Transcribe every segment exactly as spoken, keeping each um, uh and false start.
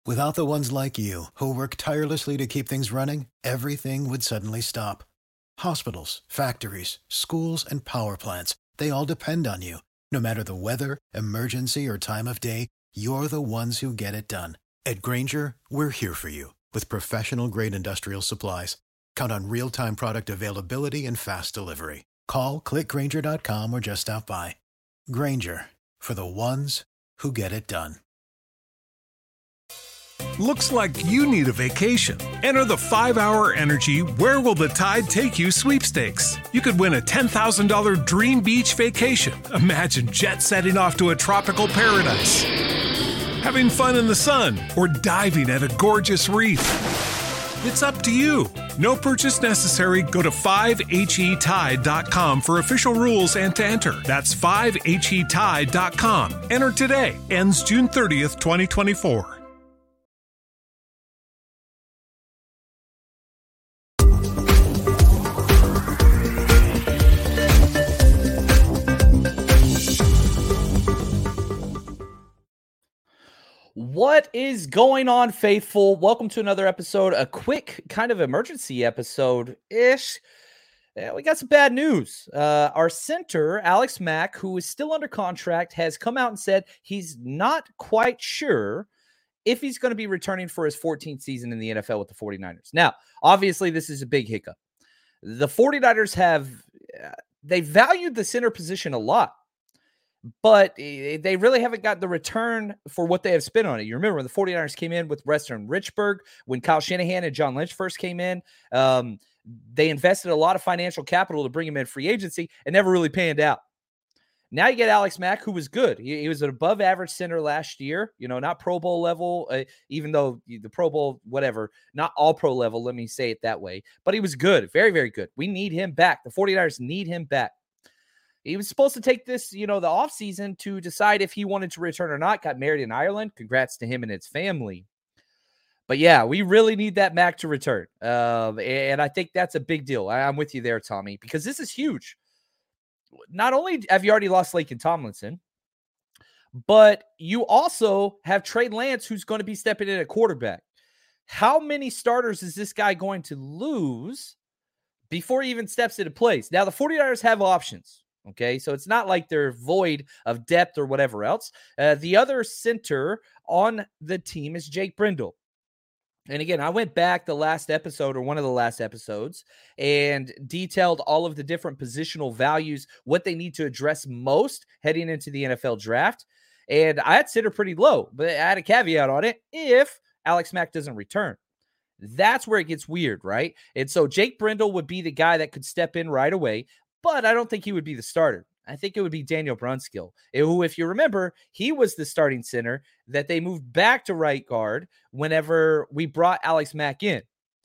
Without the ones like you, who work tirelessly to keep things running, everything would suddenly stop. Hospitals, factories, schools, and power plants, they all depend on you. No matter the weather, emergency, or time of day, you're the ones who get it done. At Grainger, we're here for you with professional-grade industrial supplies. Count on real-time product availability and fast delivery. Call, click grainger dot com, or just stop by. Grainger, for the ones who get it done. Looks like you need a vacation. Enter the five hour Energy Where Will the Tide Take You sweepstakes. You could win a ten thousand dollars dream beach vacation. Imagine jet setting off to a tropical paradise, having fun in the sun, or diving at a gorgeous reef. It's up to you. No purchase necessary. Go to five H E tide dot com for official rules and to enter. That's five H E tide dot com. Enter today. Ends June thirtieth, twenty twenty-four. What is going on, faithful? Welcome to another episode, a quick kind of emergency episode-ish. Yeah, we got some bad news. Uh, our center, Alex Mack, who is still under contract, has come out and said he's not quite sure if he's going to be returning for his fourteenth season in the N F L with the 49ers. Now, obviously, this is a big hiccup. The 49ers have, uh, they valued the center position a lot, but they really haven't got the return for what they have spent on it. You remember when the 49ers came in with Weston Richburg, when Kyle Shanahan and John Lynch first came in, um, they invested a lot of financial capital to bring him in free agency and never really panned out. Now you get Alex Mack, who was good. He, he was an above average center last year, you know, not Pro Bowl level, uh, even though the Pro Bowl, whatever, not all pro level, let me say it that way, but he was good. Very, very good. We need him back. The 49ers need him back. He was supposed to take this, you know, the offseason to decide if he wanted to return or not. Got married in Ireland. Congrats to him and his family. But yeah, we really need that Mac to return. Uh, and I think that's a big deal. I, I'm with you there, Tommy, because this is huge. Not only have you already lost Laken Tomlinson, but you also have Trey Lance, who's going to be stepping in at quarterback. How many starters is this guy going to lose before he even steps into place? Now, the 49ers have options. Okay, so it's not like they're void of depth or whatever else. Uh, the other center on the team is Jake Brendel. And again, I went back the last episode or one of the last episodes and detailed all of the different positional values, what they need to address most heading into the N F L draft. And I had center pretty low, but I had a caveat on it if Alex Mack doesn't return. That's where it gets weird, right? And so Jake Brendel would be the guy that could step in right away. But I don't think he would be the starter. I think it would be Daniel Brunskill, who, if you remember, he was the starting center that they moved back to right guard whenever we brought Alex Mack in.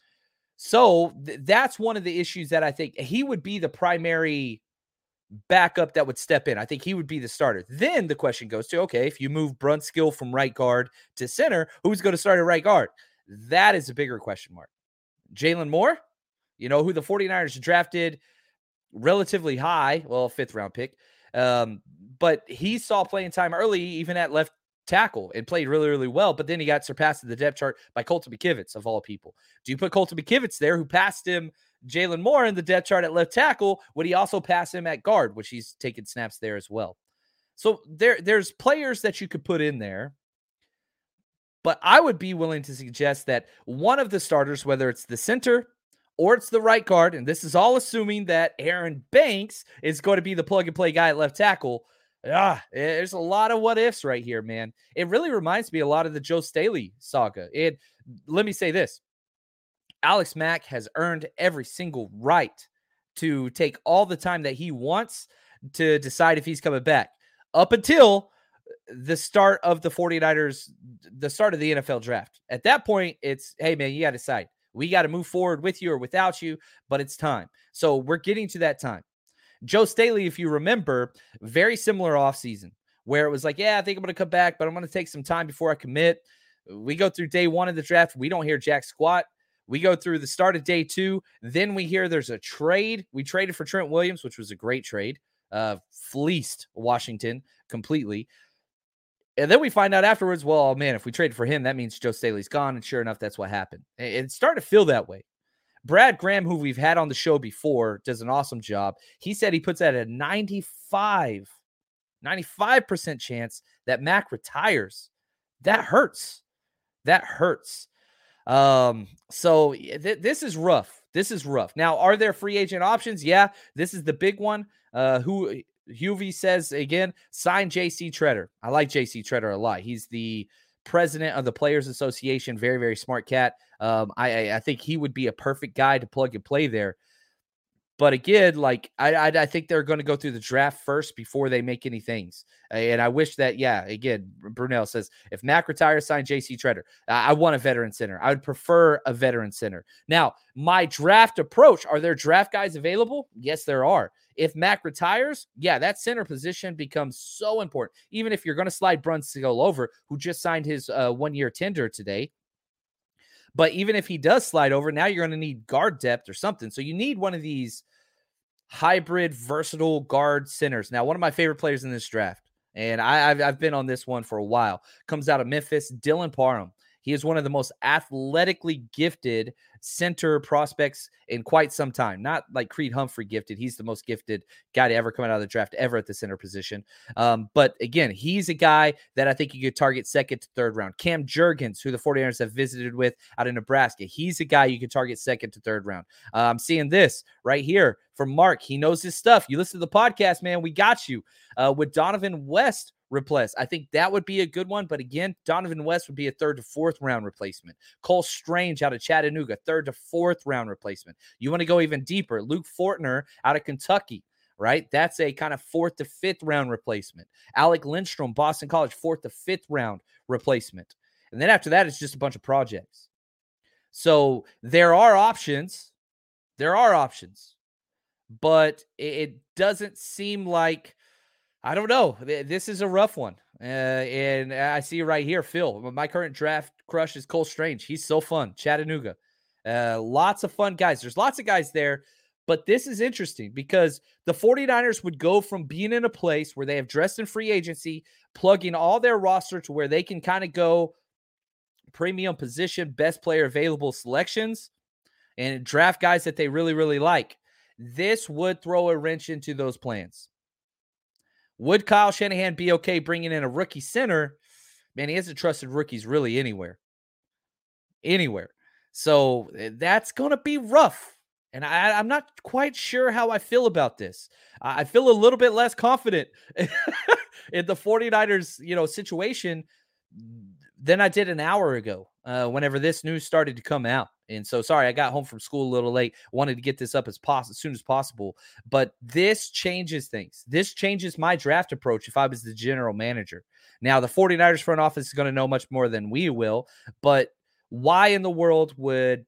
So th- that's one of the issues that I think he would be the primary backup that would step in. I think he would be the starter. Then the question goes to, okay, if you move Brunskill from right guard to center, who's going to start at right guard? That is a bigger question mark. Jalen Moore, you know, who the 49ers drafted relatively high, well, fifth round pick. Um, but he saw playing time early, even at left tackle, and played really, really well. But then he got surpassed in the depth chart by Colton McKivitz, of all people. Do you put Colton McKivitz there, who passed him Jalen Moore in the depth chart at left tackle? Would he also pass him at guard, which he's taken snaps there as well? So there, there's players that you could put in there. But I would be willing to suggest that one of the starters, whether it's the center or it's the right guard, and this is all assuming that Aaron Banks is going to be the plug-and-play guy at left tackle. Ah, there's a lot of what-ifs right here, man. It really reminds me a lot of the Joe Staley saga. And let me say this. Alex Mack has earned every single right to take all the time that he wants to decide if he's coming back. Up until the start of the 49ers, the start of the N F L draft. At that point, it's, hey, man, you got to decide. We got to move forward with you or without you, but it's time. So we're getting to that time. Joe Staley, if you remember, very similar offseason where it was like, yeah, I think I'm going to come back, but I'm going to take some time before I commit. We go through day one of the draft. We don't hear jack squat. We go through the start of day two. Then we hear there's a trade. We traded for Trent Williams, which was a great trade. Uh, fleeced Washington completely. And then we find out afterwards, well, oh, man, if we trade for him, that means Joe Staley's gone. And sure enough, that's what happened. It's starting to feel that way. Brad Graham, who we've had on the show before, does an awesome job. He said he puts at a ninety-five, ninety-five percent chance that Mac retires. That hurts. That hurts. Um, so th- this is rough. This is rough. Now, are there free agent options? Yeah, this is the big one. Uh, who Huvie says again, sign J C Tretter. I like J C Tretter a lot. He's the president of the Players Association. Very, very smart cat. Um, I, I think he would be a perfect guy to plug and play there. But again, like I, I, I think they're going to go through the draft first before they make any things. And I wish that, yeah, again, Brunel says, if Mac retires, sign J C Tretter. I want a veteran center. I would prefer a veteran center. Now, my draft approach, are there draft guys available? Yes, there are. If Mac retires, yeah, that center position becomes so important. Even if you're going to slide Brunskill over, who just signed his uh, one-year tender today. But even if he does slide over, now you're going to need guard depth or something. So you need one of these hybrid, versatile guard centers. Now, one of my favorite players in this draft, and I, I've, I've been on this one for a while, comes out of Memphis, Dylan Parham. He is one of the most athletically gifted center prospects in quite some time. Not like Creed Humphrey gifted. He's the most gifted guy to ever come out of the draft ever at the center position. Um, but again, he's a guy that I think you could target second to third round. Cam Jurgens, who the 49ers have visited with out of Nebraska. He's a guy you could target second to third round. Uh, I'm seeing this right here from Mark. He knows his stuff. You listen to the podcast, man. We got you. Uh, with Donovan West replace. I think that would be a good one. But again, Donovan West would be a third to fourth round replacement. Cole Strange out of Chattanooga, third to fourth round replacement. You want to go even deeper. Luke Fortner out of Kentucky, right? That's a kind of fourth to fifth round replacement. Alec Lindstrom, Boston College, fourth to fifth round replacement. And then after that, it's just a bunch of projects. So there are options. There are options. But it doesn't seem like, I don't know. This is a rough one. Uh, and I see right here, Phil, my current draft crush is Cole Strange. He's so fun. Chattanooga. Uh, lots of fun guys. There's lots of guys there. But this is interesting because the 49ers would go from being in a place where they have dressed in free agency, plugging all their roster to where they can kind of go premium position, best player available selections, and draft guys that they really, really like. This would throw a wrench into those plans. Would Kyle Shanahan be okay bringing in a rookie center? Man, he hasn't trusted rookies really anywhere. Anywhere. So that's going to be rough. And I, I'm not quite sure how I feel about this. I feel a little bit less confident in the 49ers, you know, situation than I did an hour ago uh, whenever this news started to come out. And so, sorry, I got home from school a little late. Wanted to get this up as, poss- as soon as possible. But this changes things. This changes my draft approach if I was the general manager. Now, the 49ers front office is going to know much more than we will. But why in the world would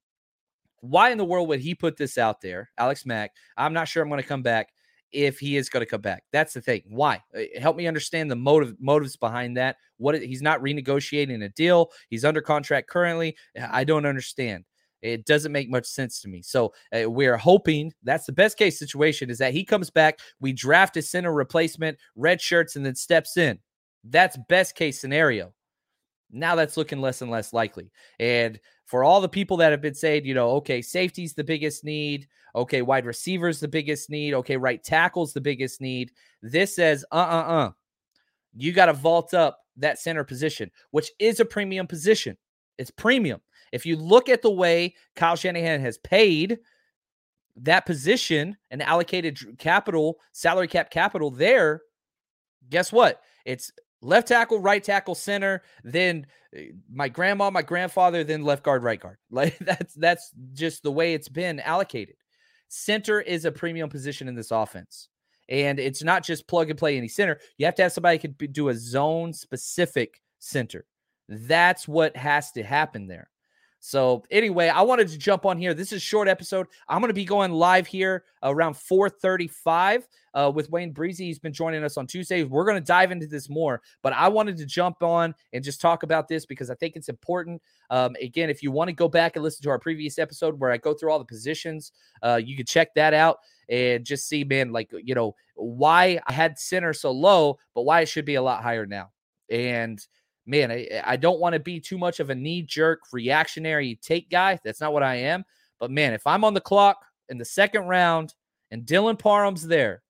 why in the world would he put this out there, Alex Mack? I'm not sure I'm going to come back if he is going to come back. That's the thing. Why? Help me understand the motive motives behind that. What he's not renegotiating a deal. He's under contract currently. I don't understand. It doesn't make much sense to me. So uh, we're hoping that's the best case situation is that he comes back. We draft a center replacement, red shirts, and then steps in. That's best case scenario. Now that's looking less and less likely. And for all the people that have been saying, you know, okay, safety's the biggest need. Okay, wide receiver's the biggest need. Okay, right tackle's the biggest need. This says, uh-uh-uh. You got to vault up that center position, which is a premium position. It's premium. If you look at the way Kyle Shanahan has paid that position and allocated capital, salary cap capital there, guess what? It's left tackle, right tackle, center, then my grandma, my grandfather, then left guard, right guard. Like that's that's just the way it's been allocated. Center is a premium position in this offense. And it's not just plug and play any center. You have to have somebody who can do a zone specific center. That's what has to happen there. So anyway, I wanted to jump on here. This is a short episode. I'm going to be going live here around four thirty-five uh, with Wayne Breezy. He's been joining us on Tuesdays. We're going to dive into this more, but I wanted to jump on and just talk about this because I think it's important. Um, again, if you want to go back and listen to our previous episode where I go through all the positions, uh, you can check that out and just see, man, like, you know, why I had center so low, but why it should be a lot higher now. And man, I, I don't want to be too much of a knee-jerk reactionary take guy. That's not what I am. But man, if I'm on the clock in the second round and Dylan Parham's there,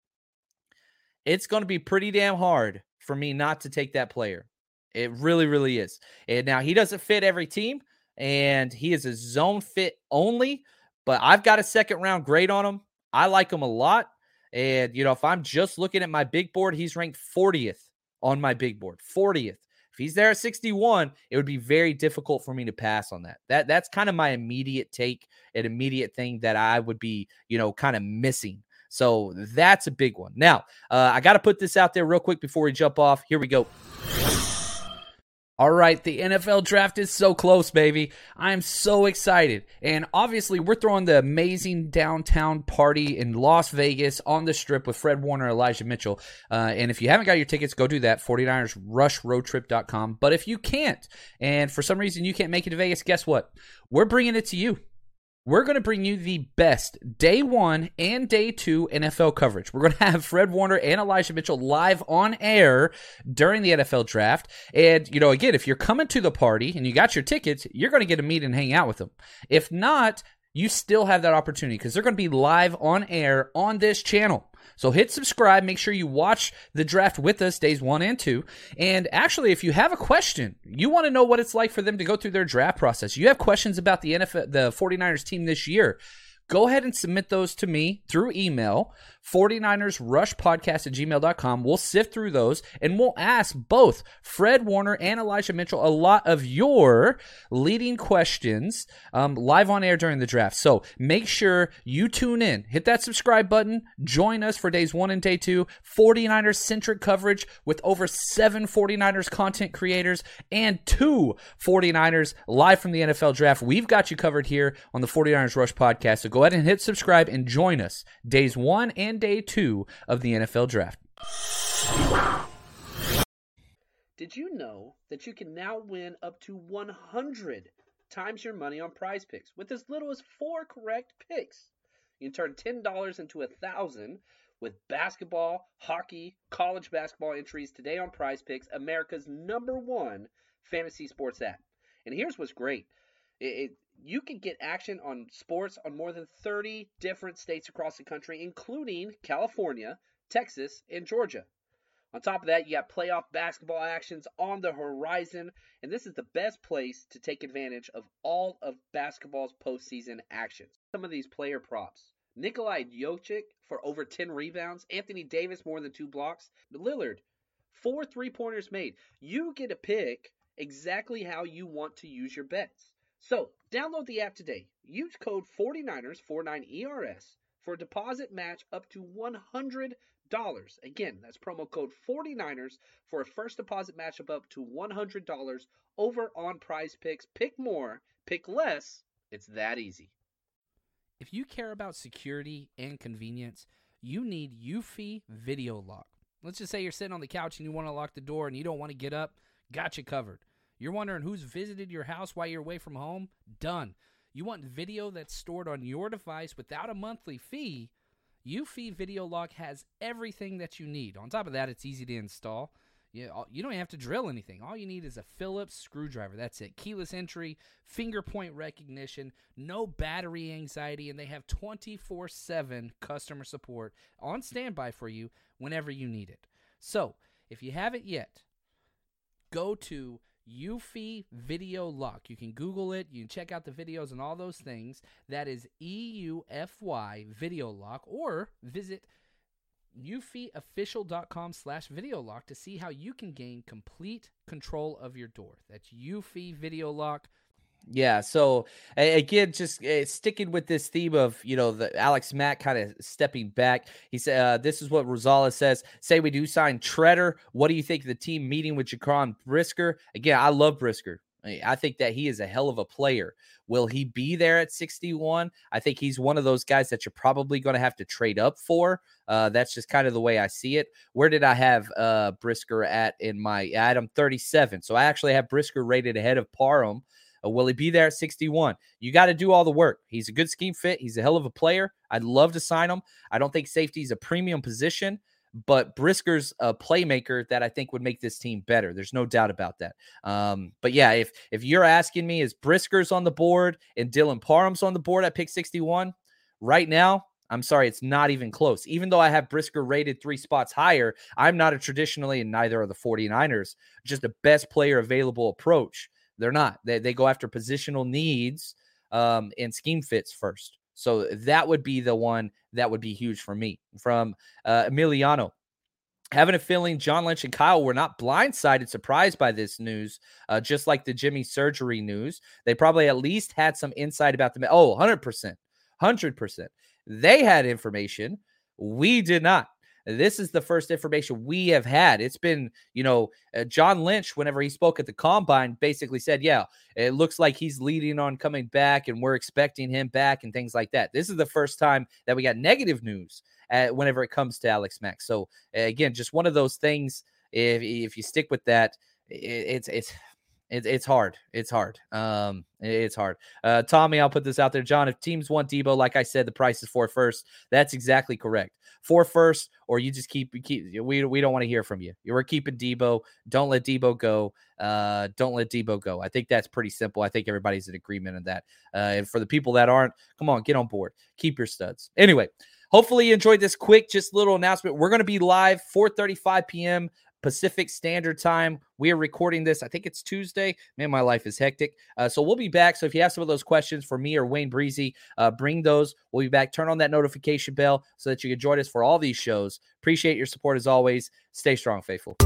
it's going to be pretty damn hard for me not to take that player. It really, really is. And now he doesn't fit every team, and he is a zone fit only, but I've got a second round grade on him. I like him a lot. And, you know, if I'm just looking at my big board, he's ranked fortieth on my big board, fortieth. If he's there at sixty-one, it would be very difficult for me to pass on that. That that's kind of my immediate take, an immediate thing that I would be, you know, kind of missing. So that's a big one. Now, uh, I got to put this out there real quick before we jump off. Here we go. All right, the N F L draft is so close, baby. I am so excited. And obviously, we're throwing the amazing downtown party in Las Vegas on the Strip with Fred Warner, Elijah Mitchell. Uh, and if you haven't got your tickets, go do that, forty-niners rush road trip dot com. But if you can't, and for some reason you can't make it to Vegas, guess what? We're bringing it to you. We're going to bring you the best day one and day two N F L coverage. We're going to have Fred Warner and Elijah Mitchell live on air during the N F L draft. And, you know, again, if you're coming to the party and you got your tickets, you're going to get to meet and hang out with them. If not, you still have that opportunity because they're going to be live on air on this channel. So hit subscribe. Make sure you watch the draft with us days one and two. And actually, if you have a question, you want to know what it's like for them to go through their draft process, you have questions about the N F L, the forty-niners team this year, go ahead and submit those to me through email, forty-niners rush podcast at gmail dot com. We'll sift through those, and we'll ask both Fred Warner and Elijah Mitchell a lot of your leading questions um, live on air during the draft. So make sure you tune in. Hit that subscribe button. Join us for days one and day two. forty-niners-centric coverage with over seven forty-niners content creators and two forty-niners live from the N F L draft. We've got you covered here on the forty-niners Rush podcast. So go ahead and hit subscribe and join us days one and day two of the N F L draft. Did you know that you can now win up to one hundred times your money on Prize Picks with as little as four correct picks? You can turn ten dollars into one thousand dollars with basketball, hockey, college basketball entries today on Prize Picks, America's number one fantasy sports app. And here's what's great. It, it, you can get action on sports on more than thirty different states across the country, including California, Texas, and Georgia. On top of that, you got playoff basketball actions on the horizon, and this is the best place to take advantage of all of basketball's postseason actions. Some of these player props. Nikolai Jokic for over ten rebounds, Anthony Davis more than two blocks, Lillard, four three-pointers made. You get to pick exactly how you want to use your bets. So, download the app today. Use code forty-niners, forty-nine E R S, for a deposit match up to one hundred dollars. Again, that's promo code forty-niners for a first deposit match of up to one hundred dollars over on Prize Picks. Pick more, pick less. It's that easy. If you care about security and convenience, you need Eufy Video Lock. Let's just say you're sitting on the couch and you want to lock the door and you don't want to get up. Got you covered. You're wondering who's visited your house while you're away from home? Done. You want video that's stored on your device without a monthly fee? Eufy Video Lock has everything that you need. On top of that, it's easy to install. You, you don't have to drill anything. All you need is a Phillips screwdriver. That's it. Keyless entry, finger point recognition, no battery anxiety, and they have twenty-four seven customer support on standby for you whenever you need it. So, if you haven't yet, go to Eufy Video Lock. You can Google it. You can check out the videos and all those things. That is E U F Y Video Lock, or visit eufyofficial.com slash video lock to see how you can gain complete control of your door. That's Eufy Video Lock. Yeah, so again, just uh, sticking with this theme of, you know, the Alex Mack kind of stepping back. He said, uh, this is what Rosales says. Say we do sign Treader. What do you think of the team meeting with Jaquan Brisker? Again, I love Brisker. I think that he is a hell of a player. Will he be there at sixty-one? I think he's one of those guys that you're probably going to have to trade up for. Uh, that's just kind of the way I see it. Where did I have uh, Brisker at in my item thirty-seven? So I actually have Brisker rated ahead of Parham. Uh, will he be there at sixty-one? You got to do all the work. He's a good scheme fit. He's a hell of a player. I'd love to sign him. I don't think safety is a premium position, but Brisker's a playmaker that I think would make this team better. There's no doubt about that. Um, but yeah, if if you're asking me, is Brisker's on the board and Dylan Parham's on the board at pick sixty-one? Right now, I'm sorry, it's not even close. Even though I have Brisker rated three spots higher, I'm not a traditionally, and neither are the 49ers, just the best player available approach. They're not. They, they go after positional needs um, and scheme fits first. So that would be the one that would be huge for me. From uh, Emiliano, having a feeling John Lynch and Kyle were not blindsided, surprised by this news, uh, just like the Jimmy surgery news. They probably at least had some insight about the – oh, one hundred percent. one hundred percent. They had information. We did not. This is the first information we have had. It's been, you know, uh, John Lynch, whenever he spoke at the Combine, basically said, yeah, it looks like he's leading on coming back and we're expecting him back and things like that. This is the first time that we got negative news uh, whenever it comes to Alex Mack. So, uh, again, just one of those things, if, if you stick with that, it, it's it's it, it's hard. It's hard. Um, it's hard. Uh, Tommy, I'll put this out there. John, if teams want Debo, like I said, the price is four first. That's exactly correct. Four first, or you just keep keep. We we don't want to hear from you. We're keeping Debo. Don't let Debo go. Uh, don't let Debo go. I think that's pretty simple. I think everybody's in agreement on that. Uh, and for the people that aren't, come on, get on board. Keep your studs. Anyway, hopefully you enjoyed this quick, just little announcement. We're going to be live four thirty-five p.m. Pacific Standard Time. We are recording this. I think it's Tuesday. Man, my life is hectic. Uh, so we'll be back. So if you have some of those questions for me or Wayne Breezy, uh, bring those. We'll be back. Turn on that notification bell so that you can join us for all these shows. Appreciate your support as always. Stay strong, faithful.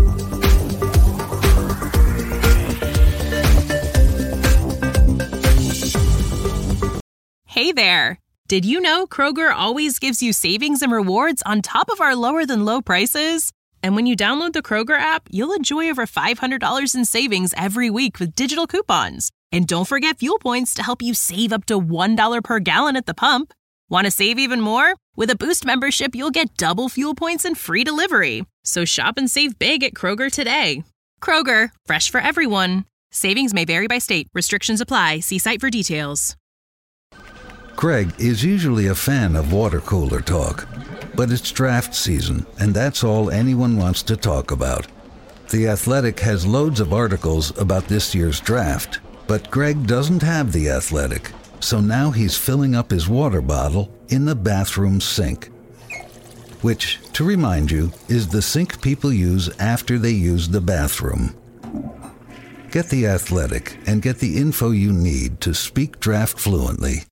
Hey there. Did you know Kroger always gives you savings and rewards on top of our lower than low prices? And when you download the Kroger app, you'll enjoy over five hundred dollars in savings every week with digital coupons. And don't forget fuel points to help you save up to one dollar per gallon at the pump. Want to save even more? With a Boost membership, you'll get double fuel points and free delivery. So shop and save big at Kroger today. Kroger, fresh for everyone. Savings may vary by state. Restrictions apply. See site for details. Greg is usually a fan of water cooler talk. But it's draft season, and that's all anyone wants to talk about. The Athletic has loads of articles about this year's draft, but Greg doesn't have The Athletic, so now he's filling up his water bottle in the bathroom sink. Which, to remind you, is the sink people use after they use the bathroom. Get The Athletic and get the info you need to speak draft fluently